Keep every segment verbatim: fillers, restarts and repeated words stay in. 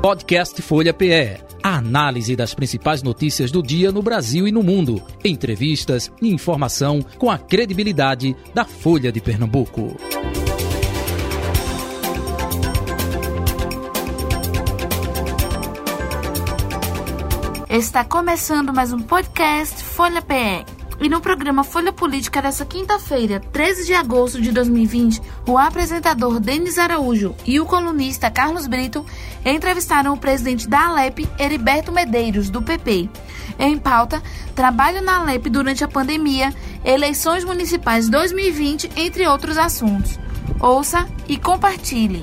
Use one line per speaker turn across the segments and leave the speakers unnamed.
Podcast Folha P E. A análise das principais notícias do dia no Brasil e no mundo. Entrevistas e informação com a credibilidade da Folha de Pernambuco.
Está começando mais um podcast Folha P E. E no programa Folha Política dessa quinta-feira, treze de agosto de dois mil e vinte, o apresentador Denis Araújo e o colunista Carlos Brito entrevistaram o presidente da Alep, Heriberto Medeiros, do P P. Em pauta, trabalho na Alep durante a pandemia, eleições municipais dois mil e vinte, entre outros assuntos. Ouça e compartilhe.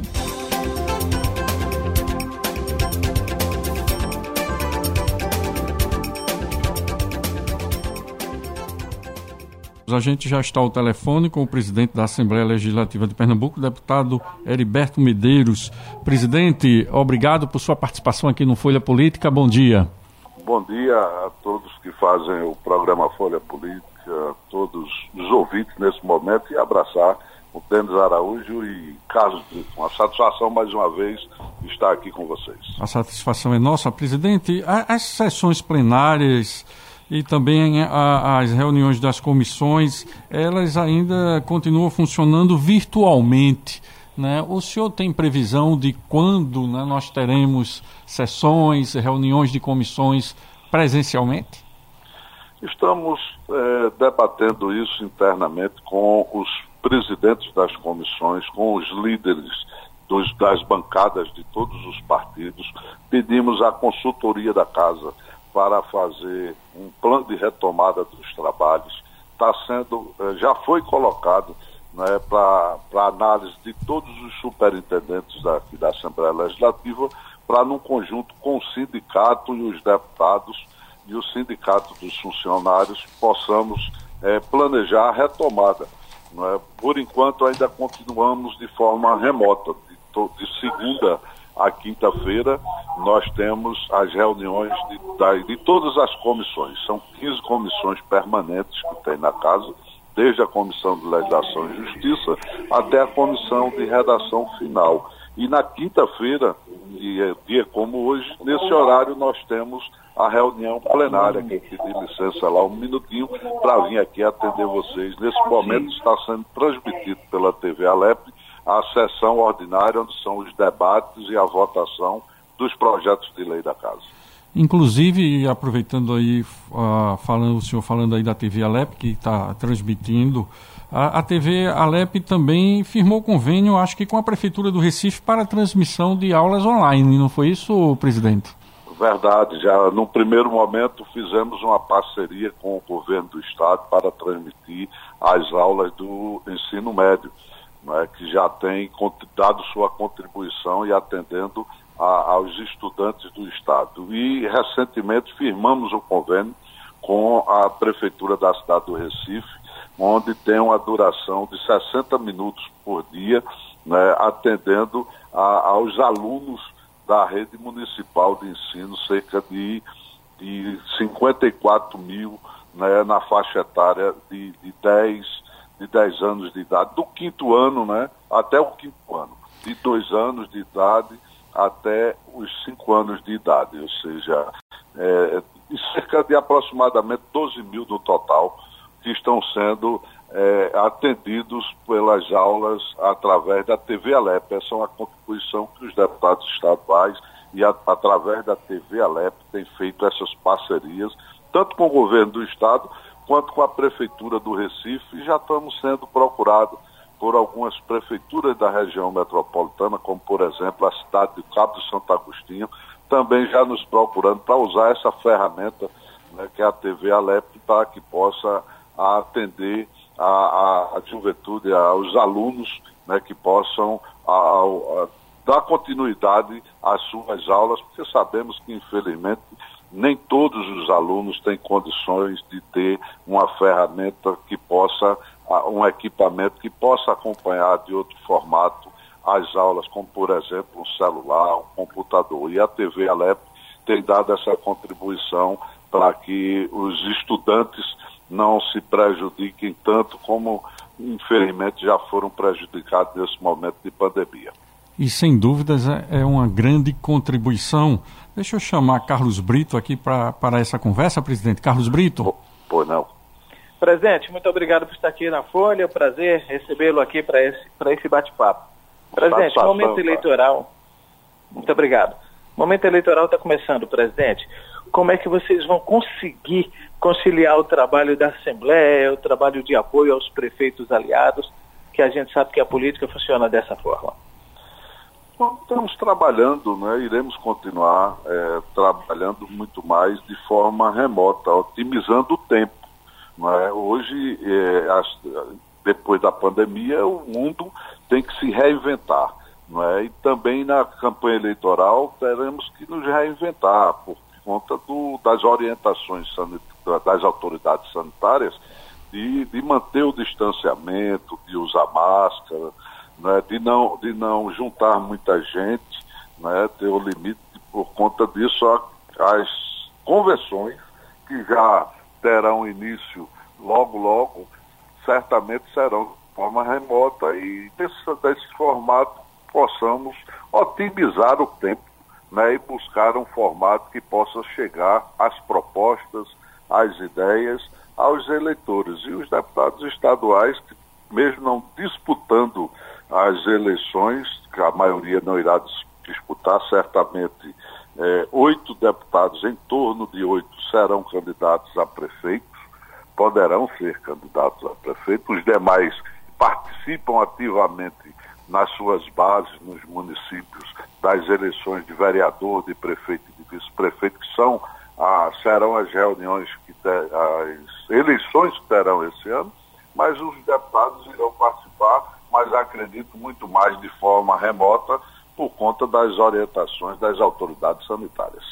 A gente já está ao telefone com o presidente da Assembleia Legislativa de Pernambuco, o deputado Heriberto Medeiros. Presidente, obrigado por sua participação aqui no Folha Política. Bom dia.
Bom dia a todos que fazem o programa Folha Política, a todos os ouvintes nesse momento, e abraçar o Denis Araújo e Carlos Brito. Uma satisfação mais uma vez estar aqui com vocês. A
satisfação é nossa, presidente. As sessões plenárias e também a, as reuniões das comissões, elas ainda continuam funcionando virtualmente, né? O senhor tem previsão de quando, né, nós teremos sessões, reuniões de comissões presencialmente?
Estamos é, debatendo isso internamente com os presidentes das comissões, com os líderes dos, das bancadas de todos os partidos. Pedimos a consultoria da Casa para fazer um plano de retomada dos trabalhos. Está sendo, já foi colocado, né, para análise de todos os superintendentes daqui da Assembleia Legislativa, para num conjunto com o sindicato e os deputados e o sindicato dos funcionários possamos é, planejar a retomada. Né? Por enquanto ainda continuamos de forma remota, de, to, de segunda a quinta-feira nós temos as reuniões de, de todas as comissões. São quinze comissões permanentes que tem na Casa, desde a Comissão de Legislação e Justiça até a Comissão de Redação Final. E na quinta-feira, dia, dia como hoje, nesse horário nós temos a reunião plenária, que eu pedi licença lá um minutinho para vir aqui atender vocês. Nesse momento está sendo transmitido pela T V Alep a sessão ordinária, onde são os debates e a votação dos projetos de lei da Casa.
Inclusive, aproveitando aí, uh, falando, o senhor falando aí da T V Alep, que está transmitindo, a, a T V Alep também firmou convênio, acho que com a Prefeitura do Recife, para a transmissão de aulas online, não foi isso, presidente?
Verdade, já no primeiro momento fizemos uma parceria com o governo do Estado para transmitir as aulas do ensino médio, né, que já tem dado sua contribuição e atendendo a, aos estudantes do Estado. E recentemente firmamos um convênio com a Prefeitura da cidade do Recife, onde tem uma duração de sessenta minutos por dia, né, atendendo a, aos alunos da rede municipal de ensino, cerca de, de cinquenta e quatro mil, né, na faixa etária de, de dez de dez anos de idade, do quinto ano, né, até o quinto ano, de dois anos de idade até os cinco anos de idade, ou seja, é, cerca de aproximadamente doze mil no total que estão sendo é, atendidos pelas aulas através da T V Alep. Essa é uma contribuição que os deputados estaduais e a, através da T V Alep têm feito essas parcerias, tanto com o governo do Estado quanto com a Prefeitura do Recife, e já estamos sendo procurados por algumas prefeituras da região metropolitana, como, por exemplo, a cidade de Cabo de Santo Agostinho, também já nos procurando para usar essa ferramenta, né, que é a T V Alep, para que possa atender a, a, a juventude, aos alunos, né, que possam a, a, dar continuidade às suas aulas, porque sabemos que, infelizmente, nem todos os alunos têm condições de ter uma ferramenta que possa, um equipamento que possa acompanhar de outro formato as aulas, como, por exemplo, um celular, um computador. E a T V Alep tem dado essa contribuição para que os estudantes não se prejudiquem tanto como, infelizmente, já foram prejudicados nesse momento de pandemia.
E, sem dúvidas, é uma grande contribuição. Deixa eu chamar Carlos Brito aqui pra, para essa conversa, presidente. Carlos Brito.
Pois não.
Presidente, muito obrigado por estar aqui na Folha. É um prazer recebê-lo aqui para esse, para esse bate-papo. Presidente, o momento eleitoral... Muito obrigado. O momento eleitoral está começando, presidente. Como é que vocês vão conseguir conciliar o trabalho da Assembleia, o trabalho de apoio aos prefeitos aliados, que a gente sabe que a política funciona dessa forma?
Bom, estamos trabalhando, né? Iremos continuar é, trabalhando muito mais de forma remota, otimizando o tempo. Não é? Hoje, é, as, depois da pandemia, o mundo tem que se reinventar. Não é? E também na campanha eleitoral teremos que nos reinventar por conta do, das orientações das autoridades sanitárias de, de manter o distanciamento, de usar máscara, não é? de, não, de não juntar muita gente, não é? Ter o limite. Por conta disso, as convenções que já terão início logo, logo, certamente serão de forma remota e desse, desse formato possamos otimizar o tempo, né, e buscar um formato que possa chegar às propostas, às ideias, aos eleitores. E os deputados estaduais, que, mesmo não disputando as eleições, que a maioria não irá disputar, certamente é, oito deputados, em torno de oito, serão candidatos a prefeitos, poderão ser candidatos a prefeito, os demais participam ativamente nas suas bases, nos municípios, das eleições de vereador, de prefeito e de vice-prefeito, que são, ah, serão as reuniões, que ter, as eleições que terão esse ano, mas os deputados irão participar, mas acredito muito mais de forma remota, por conta das orientações das autoridades sanitárias.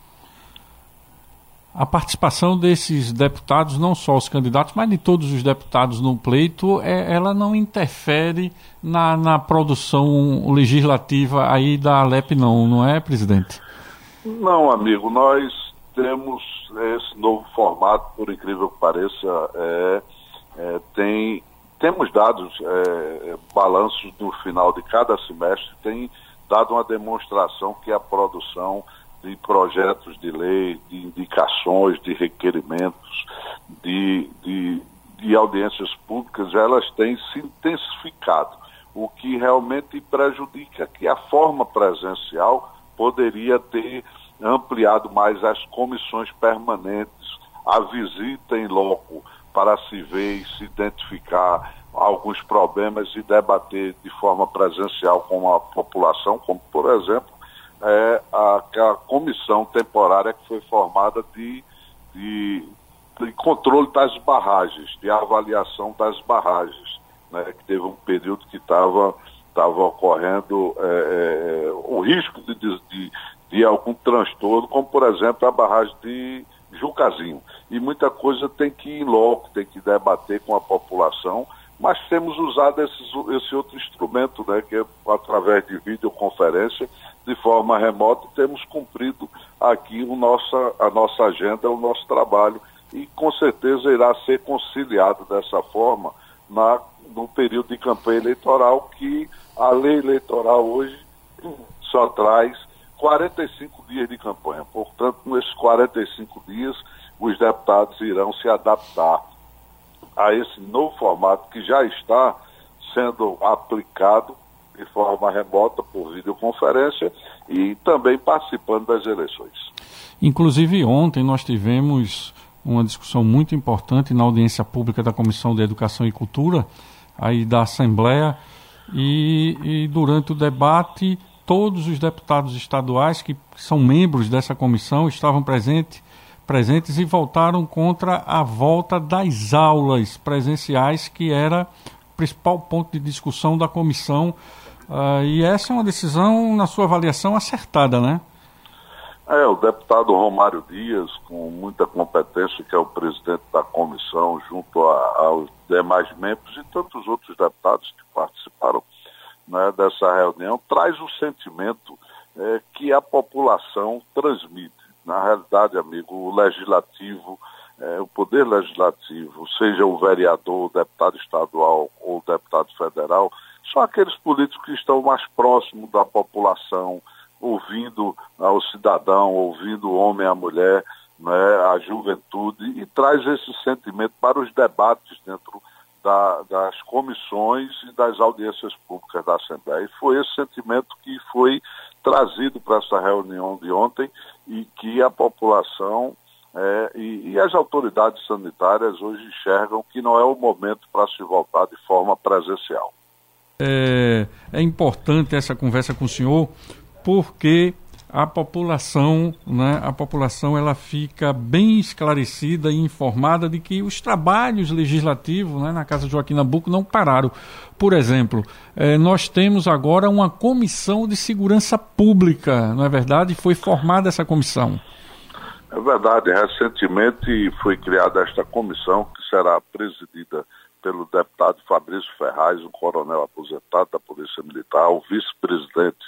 A participação desses deputados, não só os candidatos, mas de todos os deputados no pleito, é, ela não interfere na, na produção legislativa aí da Alep, não, não é, presidente?
Não, amigo, nós temos esse novo formato, por incrível que pareça, é, é, tem, temos dados, é, balanços no final de cada semestre, tem dado uma demonstração que a produção de projetos de lei, de indicações, de requerimentos, de, de, de audiências públicas, elas têm se intensificado, o que realmente prejudica, que a forma presencial poderia ter ampliado mais as comissões permanentes, a visita em loco para se ver e se identificar alguns problemas e debater de forma presencial com a população, como, por exemplo, é a, a comissão temporária que foi formada de, de, de controle das barragens, de avaliação das barragens, né, que teve um período que estava estava ocorrendo é, é, o risco de, de, de algum transtorno, como, por exemplo, a barragem de Jucazinho. E muita coisa tem que ir em loco, tem que debater com a população, mas temos usado esses, esse outro instrumento, né, que é através de videoconferência, de forma remota, temos cumprido aqui o nossa, a nossa agenda, o nosso trabalho, e com certeza irá ser conciliado dessa forma na, no período de campanha eleitoral, que a lei eleitoral hoje só traz quarenta e cinco dias de campanha. Portanto, nesses quarenta e cinco dias, os deputados irão se adaptar a esse novo formato que já está sendo aplicado de forma remota por videoconferência e também participando das eleições.
Inclusive, ontem nós tivemos uma discussão muito importante na audiência pública da Comissão de Educação e Cultura, aí da Assembleia, e, e durante o debate, todos os deputados estaduais que são membros dessa comissão estavam presentes, presentes e votaram contra a volta das aulas presenciais, que era o principal ponto de discussão da comissão. Uh, e essa é uma decisão, na sua avaliação, acertada, né?
É, o deputado Romário Dias, com muita competência, que é o presidente da comissão, junto a, aos demais membros e tantos outros deputados que participaram, né, dessa reunião, traz o sentimento é, que a população transmite. Na realidade, amigo, o legislativo, é, o poder legislativo, seja o vereador, o deputado estadual ou o deputado federal, são aqueles políticos que estão mais próximos da população, ouvindo ao cidadão, ouvindo o homem e a mulher, né, a juventude, e traz esse sentimento para os debates dentro da, das comissões e das audiências públicas da Assembleia. E foi esse sentimento que foi trazido para essa reunião de ontem e que a população é, e, e as autoridades sanitárias hoje enxergam que não é o momento para se voltar de forma presencial.
É, é importante essa conversa com o senhor, porque a população, né, a população ela fica bem esclarecida e informada de que os trabalhos legislativos, né, na Casa Joaquim Nabuco não pararam. Por exemplo, eh, nós temos agora uma comissão de segurança pública, não é verdade? Foi formada essa comissão.
É verdade. Recentemente foi criada esta comissão, que será presidida pelo deputado Fabrício Ferraz, um coronel aposentado da Polícia Militar, o vice-presidente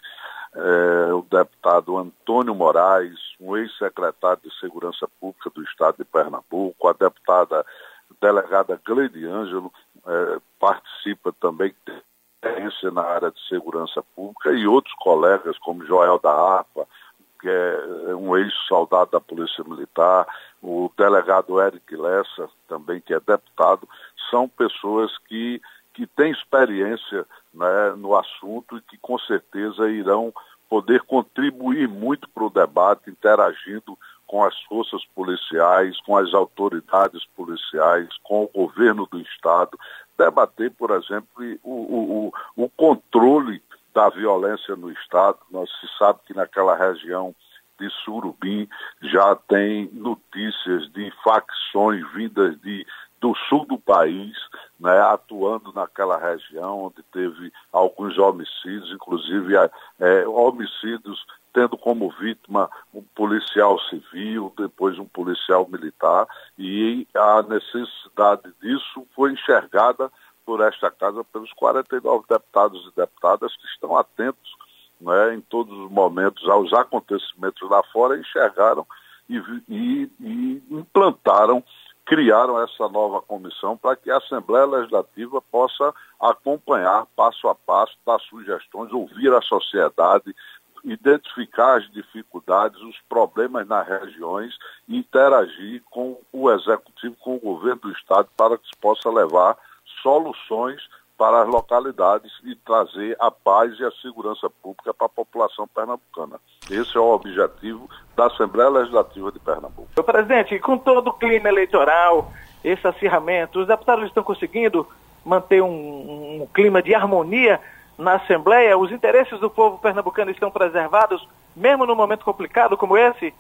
É, o deputado Antônio Moraes, um ex-secretário de Segurança Pública do Estado de Pernambuco, a deputada delegada Gleide Ângelo é, participa também, tem experiência na área de segurança pública, e outros colegas como Joel da Harpa, que é um ex-soldado da Polícia Militar, o delegado Eric Lessa, também que é deputado, são pessoas que que têm experiência, né, no assunto e que com certeza irão poder contribuir muito para o debate, interagindo com as forças policiais, com as autoridades policiais, com o governo do Estado, debater, por exemplo, o, o, o controle da violência no Estado. Nós se sabe que naquela região de Surubim já tem notícias de facções vindas de do sul do país, né, atuando naquela região onde teve alguns homicídios, inclusive é, homicídios tendo como vítima um policial civil, depois um policial militar, e a necessidade disso foi enxergada por esta casa, pelos quarenta e nove deputados e deputadas que estão atentos, né, em todos os momentos aos acontecimentos lá fora, enxergaram e, e, e implantaram, criaram essa nova comissão para que a Assembleia Legislativa possa acompanhar passo a passo, dar sugestões, ouvir a sociedade, identificar as dificuldades, os problemas nas regiões e interagir com o Executivo, com o governo do Estado, para que se possa levar soluções para as localidades e trazer a paz e a segurança pública para a população pernambucana. Esse é o objetivo da Assembleia Legislativa de Pernambuco.
Senhor presidente, com todo o clima eleitoral, esse acirramento, os deputados estão conseguindo manter um, um clima de harmonia na Assembleia? Os interesses do povo pernambucano estão preservados, mesmo num momento complicado como esse?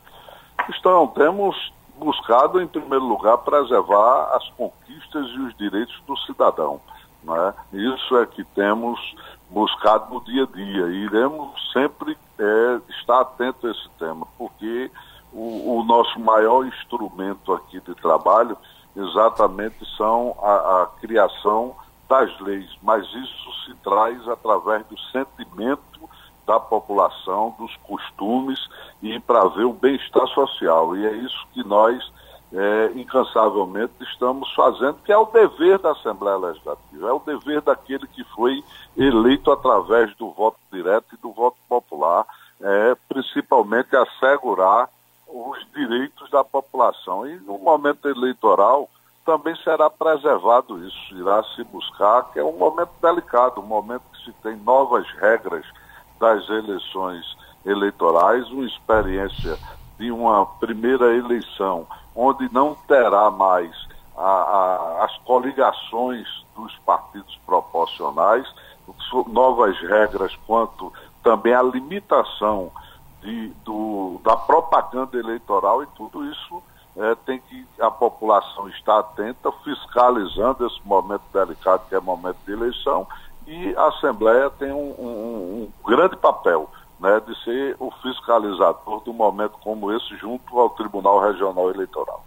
Estão, temos buscado, em primeiro lugar, preservar as conquistas e os direitos do cidadão. Né? Isso é que temos buscado no dia a dia, e iremos sempre é, estar atento a esse tema, porque o, o nosso maior instrumento aqui de trabalho exatamente são a, a criação das leis, mas isso se traz através do sentimento da população, dos costumes, e para ver o bem-estar social, e é isso que nós É, incansavelmente estamos fazendo, que é o dever da Assembleia Legislativa, é o dever daquele que foi eleito através do voto direto e do voto popular, é, principalmente assegurar os direitos da população. E no momento eleitoral também será preservado isso, irá se buscar, que é um momento delicado, um momento que se tem novas regras das eleições eleitorais, uma experiência de uma primeira eleição onde não terá mais a, a, as coligações dos partidos proporcionais, novas regras quanto também a limitação de, do, da propaganda eleitoral, e tudo isso é, tem que a população estar atenta, fiscalizando esse momento delicado que é momento de eleição, e a Assembleia tem um, um, um grande papel, né, de ser o fiscalizador de um momento como esse junto ao Tribunal Regional Eleitoral.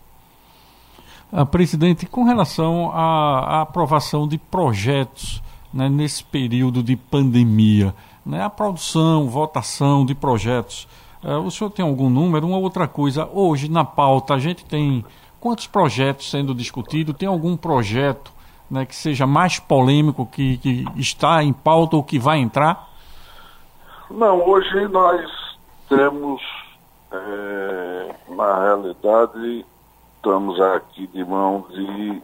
Ah, presidente, com relação à, à aprovação de projetos, né, nesse período de pandemia, né, a produção, votação de projetos, uh, o senhor tem algum número? Uma outra coisa, hoje na pauta a gente tem quantos projetos sendo discutidos? Tem algum projeto né, que seja mais polêmico, que, que está em pauta ou que vai entrar?
Não, hoje nós temos, é, na realidade, estamos aqui de mão de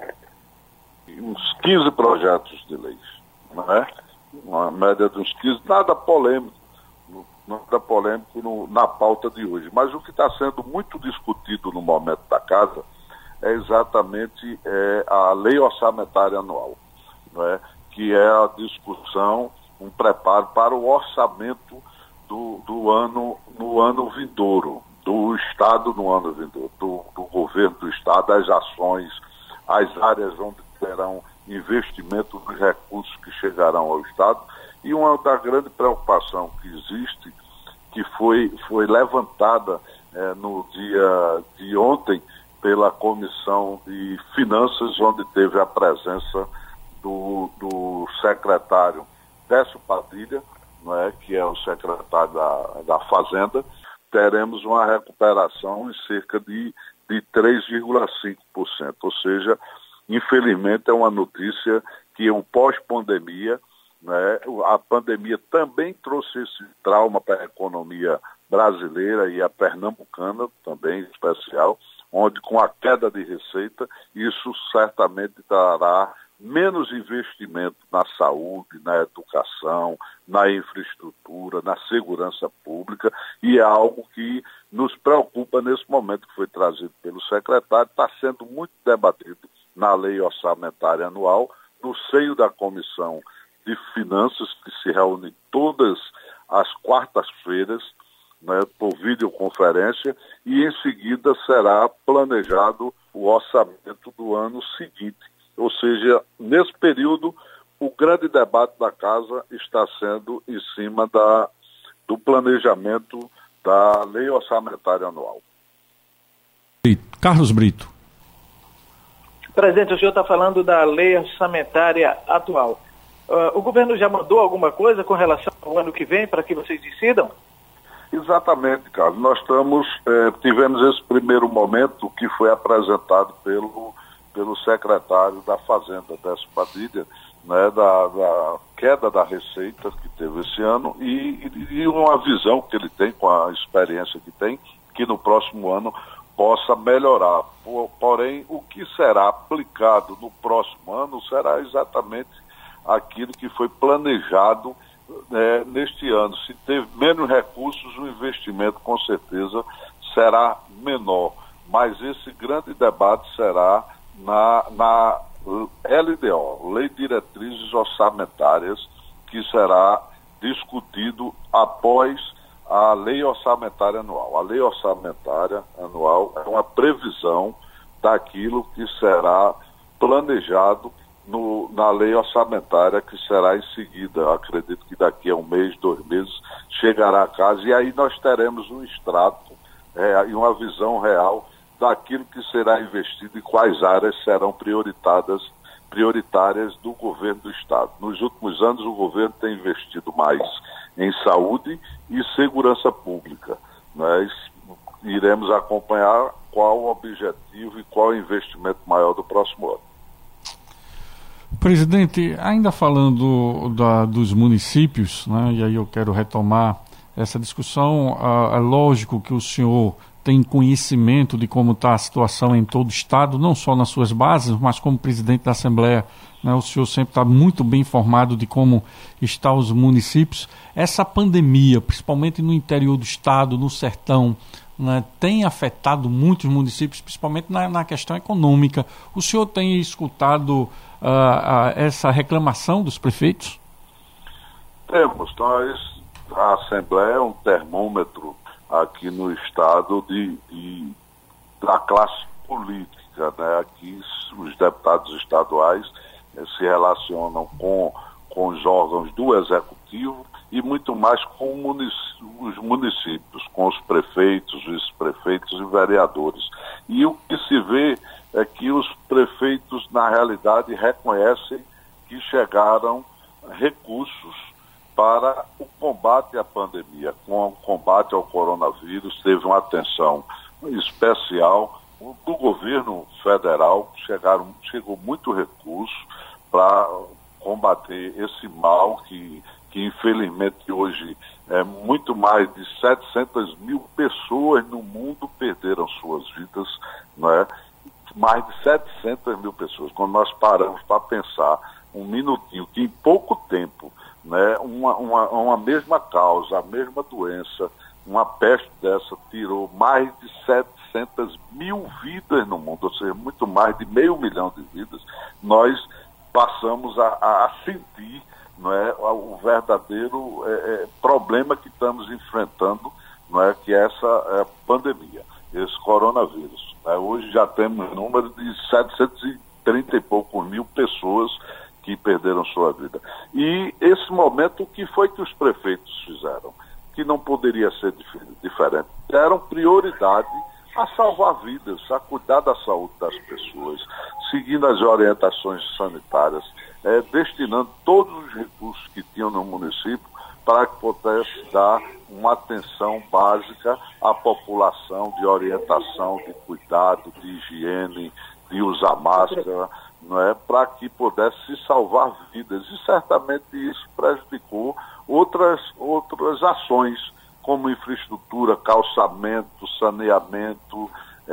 uns quinze projetos de leis, não é? Uma média de uns quinze, nada polêmico, nada polêmico no, na pauta de hoje. Mas o que está sendo muito discutido no momento da casa é exatamente é, a lei orçamentária anual, não é? Que é a discussão, um preparo para o orçamento do, do ano, no ano vindouro, do Estado no ano vindouro, do, do governo do Estado, as ações, as áreas onde terão investimento dos recursos que chegarão ao Estado. E uma da grande preocupação que existe, que foi, foi levantada é, no dia de ontem pela Comissão de Finanças, onde teve a presença do, do secretário Décio Padilha, não é, que é o secretário da, da Fazenda, teremos uma recuperação em cerca de, de três vírgula cinco por cento. Ou seja, infelizmente é uma notícia que o pós-pandemia, né, a pandemia também trouxe esse trauma para a economia brasileira e a pernambucana também em especial, onde com a queda de receita, isso certamente dará menos investimento na saúde, na educação, na infraestrutura, na segurança pública, e é algo que nos preocupa nesse momento, que foi trazido pelo secretário, está sendo muito debatido na lei orçamentária anual, no seio da Comissão de Finanças, que se reúne todas as quartas-feiras, né, por videoconferência, e em seguida será planejado o orçamento do ano seguinte. Ou seja, nesse período, o grande debate da Casa está sendo em cima da, do planejamento da lei orçamentária anual.
Carlos Brito.
Presidente, o senhor está falando da lei orçamentária atual. Uh, o governo já mandou alguma coisa com relação ao ano que vem para que vocês decidam?
Exatamente, Carlos. Nós estamos, eh, tivemos esse primeiro momento que foi apresentado pelo, pelo secretário da Fazenda, Décio Padilha, né, da, da queda da receita que teve esse ano e, e uma visão que ele tem, com a experiência que tem, que no próximo ano possa melhorar. Porém, o que será aplicado no próximo ano será exatamente aquilo que foi planejado é, neste ano. Se teve menos recursos, o investimento com certeza será menor. Mas esse grande debate será na, na L D O, Lei de Diretrizes Orçamentárias, que será discutido após a Lei Orçamentária Anual. A Lei Orçamentária Anual é uma previsão daquilo que será planejado no, na Lei Orçamentária, que será em seguida, acredito que daqui a um mês, dois meses, chegará a casa, e aí nós teremos um extrato é, e uma visão real daquilo que será investido e quais áreas serão prioritárias, prioritárias do governo do Estado. Nos últimos anos, o governo tem investido mais em saúde e segurança pública. Nós iremos acompanhar qual o objetivo e qual o investimento maior do próximo ano.
Presidente, ainda falando da, dos municípios, né, e aí eu quero retomar essa discussão, ah, é lógico que o senhor tem conhecimento de como está a situação em todo o Estado, não só nas suas bases, mas como presidente da Assembleia, né, o senhor sempre está muito bem informado de como estão os municípios. Essa pandemia, principalmente no interior do Estado, no sertão, né, tem afetado muitos municípios, principalmente na, na questão econômica. O senhor tem escutado uh, uh, essa reclamação dos prefeitos?
Temos. Nós, a Assembleia é um termômetro aqui no Estado de, de, da classe política, né? Aqui os deputados estaduais eh, se relacionam com, com os órgãos do Executivo e muito mais com munic- os municípios, com os prefeitos, vice-prefeitos e vereadores. E o que se vê é que os prefeitos, na realidade, reconhecem que chegaram recursos para o combate à pandemia. Com o combate ao coronavírus, teve uma atenção especial do governo federal, chegaram, chegou muito recurso para combater esse mal que, que infelizmente hoje é muito mais de setecentas mil pessoas no mundo perderam suas vidas, não é? Mais de setecentas mil pessoas. Quando nós paramos para pensar um minutinho que em pouco tempo, né, uma, uma, uma mesma causa, a mesma doença, uma peste dessa tirou mais de setecentas mil vidas no mundo, ou seja, muito mais de meio milhão de vidas, nós passamos a, a sentir, não é, o verdadeiro é, é, problema que estamos enfrentando, não é, que é essa é, pandemia, esse coronavírus. Né? Hoje já temos um número de setecentos e trinta e poucos mil pessoas que perderam sua vida. E esse momento, o que foi que os prefeitos fizeram? Que não poderia ser dif- diferente. Deram prioridade a salvar vidas, a cuidar da saúde das pessoas, seguindo as orientações sanitárias, é, destinando todos os recursos que tinham no município para que pudesse dar uma atenção básica à população, de orientação, de cuidado, de higiene, de usar máscara, não é, para que pudesse se salvar vidas. E certamente isso prejudicou outras, outras ações, como infraestrutura, calçamento, saneamento,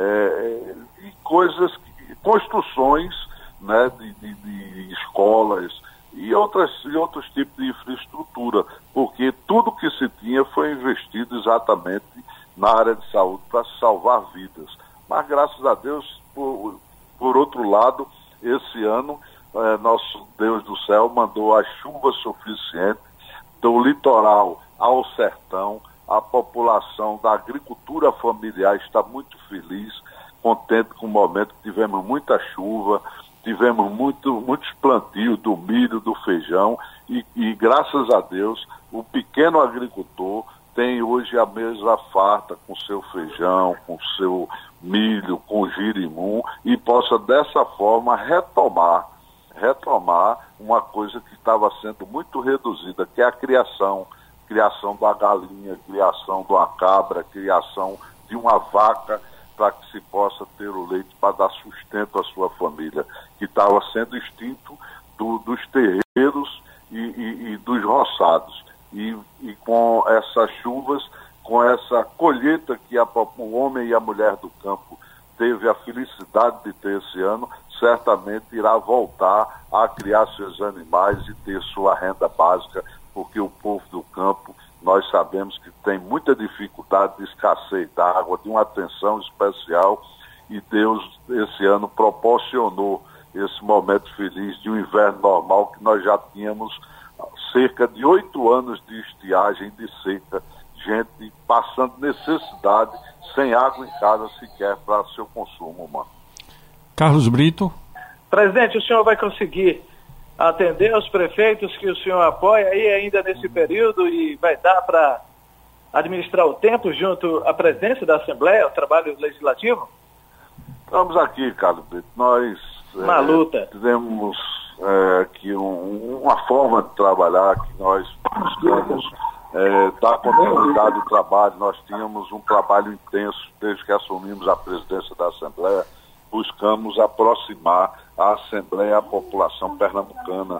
é, e coisas, construções, né, de, de, de escolas e, outras, e outros tipos de infraestrutura, porque tudo que se tinha foi investido exatamente na área de saúde para salvar vidas. Mas, graças a Deus, por, por outro lado, esse ano, eh, nosso Deus do céu mandou a chuva suficiente do litoral ao sertão. A população da agricultura familiar está muito feliz, contente com o momento que tivemos muita chuva, tivemos muito, muitos plantios do milho, do feijão, e, e graças a Deus o pequeno agricultor tem hoje a mesa farta com seu feijão, com seu milho, com girimum, e possa dessa forma retomar, retomar uma coisa que estava sendo muito reduzida, que é a criação, criação da galinha, criação de uma cabra, criação de uma vaca, para que se possa ter o leite para dar sustento à sua família, que estava sendo extinto do, dos terreiros e, e, e dos roçados. E, e com essas chuvas, com essa colheita que a, o homem e a mulher do campo teve a felicidade de ter esse ano, certamente irá voltar a criar seus animais e ter sua renda básica, porque o povo do campo, nós sabemos que tem muita dificuldade de escassez d'água, de uma atenção especial, e Deus esse ano proporcionou esse momento feliz de um inverno normal, que nós já tínhamos cerca de oito anos de estiagem, de seca, gente passando necessidade, sem água em casa sequer para seu consumo humano.
Carlos Brito.
Presidente, o senhor vai conseguir atender os prefeitos que o senhor apoia aí ainda nesse período e vai dar para administrar o tempo junto à presidência da Assembleia, o trabalho legislativo?
Estamos aqui, Carlos Brito. Nós
Uma
é,
luta.
tivemos é, aqui um, uma forma de trabalhar que nós buscamos é, dar continuidade ao trabalho. Nós tínhamos um trabalho intenso desde que assumimos a presidência da Assembleia. Buscamos aproximar a Assembleia à população pernambucana.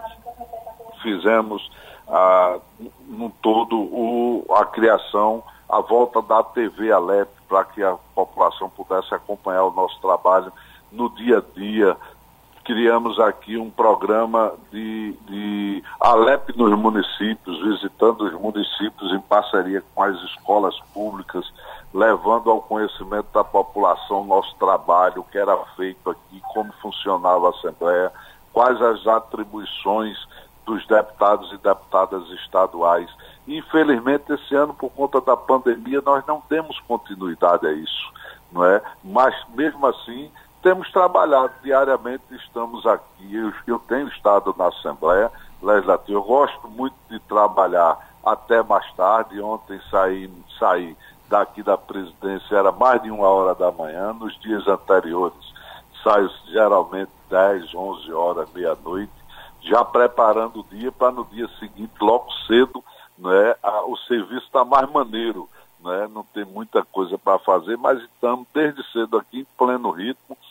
Fizemos, ah, no todo, o, a criação, a volta da T V Alep, para que a população pudesse acompanhar o nosso trabalho no dia a dia. Criamos aqui um programa de, de Alep nos municípios, visitando os municípios em parceria com as escolas públicas, levando ao conhecimento da população o nosso trabalho, o que era feito aqui, como funcionava a Assembleia, quais as atribuições dos deputados e deputadas estaduais. Infelizmente, esse ano, por conta da pandemia, nós não demos continuidade a isso, não é? Mas, mesmo assim, temos trabalhado diariamente, estamos aqui, eu, eu tenho estado na Assembleia Legislativa, eu gosto muito de trabalhar até mais tarde. Ontem saí, saí daqui da presidência, era mais de uma hora da manhã, nos dias anteriores saio geralmente dez, onze horas, meia-noite, já preparando o dia para no dia seguinte, logo cedo, né, a, o serviço está mais maneiro, né, não tem muita coisa para fazer, mas estamos desde cedo aqui em pleno ritmo,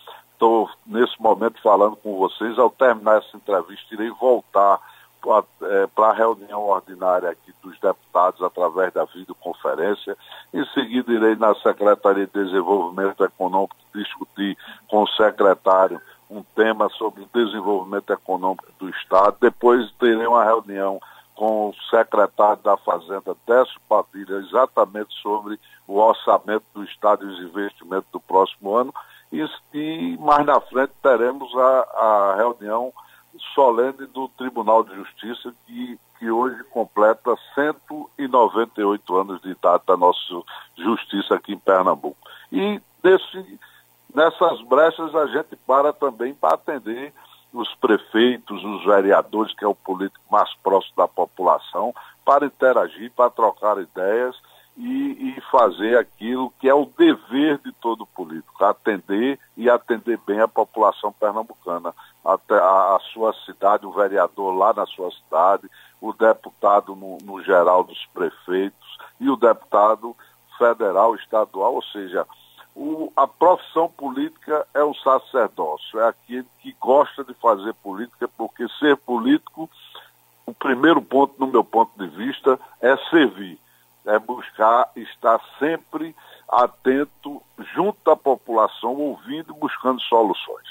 estou nesse momento falando com vocês. Ao terminar essa entrevista, irei voltar para a reunião ordinária aqui dos deputados através da videoconferência. Em seguida, irei na Secretaria de Desenvolvimento Econômico discutir com o secretário um tema sobre o desenvolvimento econômico do Estado. Depois terei uma reunião com o secretário da Fazenda, Décio Padilha, exatamente sobre o orçamento do Estado e os investimentos do próximo ano. E, e mais na frente teremos a, a reunião solene do Tribunal de Justiça, que, que hoje completa cento e noventa e oito anos de idade da nossa justiça aqui em Pernambuco. E desse, nessas brechas a gente para também para atender os prefeitos, os vereadores, que é o político mais próximo da população, para interagir, para trocar ideias e, e fazer aquilo que é o dever de todo político, atender e atender bem a população pernambucana, até a, a sua cidade, o vereador lá na sua cidade, o deputado no, no geral dos prefeitos e o deputado federal, estadual, ou seja, o, a profissão política é um sacerdócio, é aquele que gosta de fazer política, porque ser político, o primeiro ponto, no meu ponto de vista, é servir. É buscar estar sempre atento, junto à população, ouvindo e buscando soluções.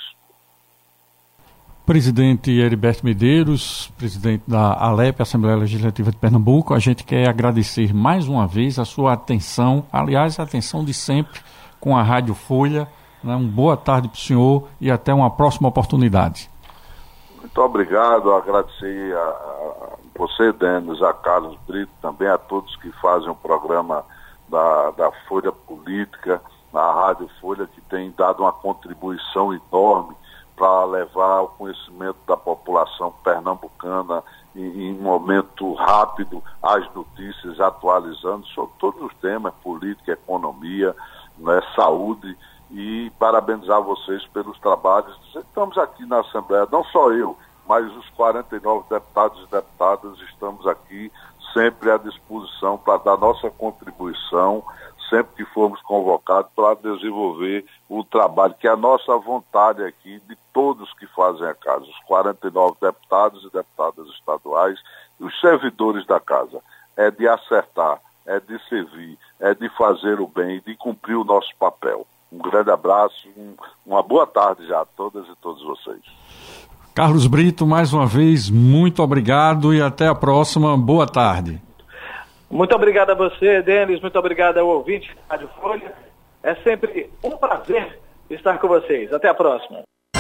Presidente Heriberto Medeiros, presidente da ALEP, Assembleia Legislativa de Pernambuco, a gente quer agradecer mais uma vez a sua atenção, aliás, a atenção de sempre com a Rádio Folha. Né? Uma boa tarde para o senhor e até uma próxima oportunidade.
Muito obrigado, agradecer a, a você, Denis, a Carlos Brito, também a todos que fazem o programa da, da Folha Política, na Rádio Folha, que tem dado uma contribuição enorme para levar o conhecimento da população pernambucana em, em momento rápido as notícias, atualizando sobre todos os temas, política, economia, né, saúde, e parabenizar vocês pelos trabalhos. Estamos aqui na Assembleia, não só eu, mas os quarenta e nove deputados e deputadas estamos aqui sempre à disposição para dar nossa contribuição, sempre que formos convocados, para desenvolver o trabalho, que é a nossa vontade aqui, de todos que fazem a casa, os quarenta e nove deputados e deputadas estaduais, os servidores da casa, é de acertar, é de servir, é de fazer o bem, de cumprir o nosso papel. Um grande abraço, um, uma boa tarde já a todas e todos vocês.
Carlos Brito, mais uma vez, muito obrigado e até a próxima. Boa tarde.
Muito obrigado a você, Denis, muito obrigado ao ouvinte da Rádio Folha. É sempre um prazer estar com vocês. Até a próxima.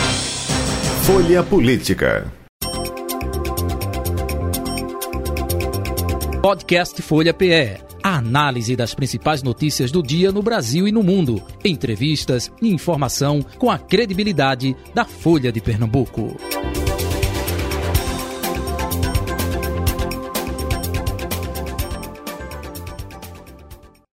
Folha Política.
Podcast Folha P E. A análise das principais notícias do dia no Brasil e no mundo. Entrevistas e informação com a credibilidade da Folha de Pernambuco.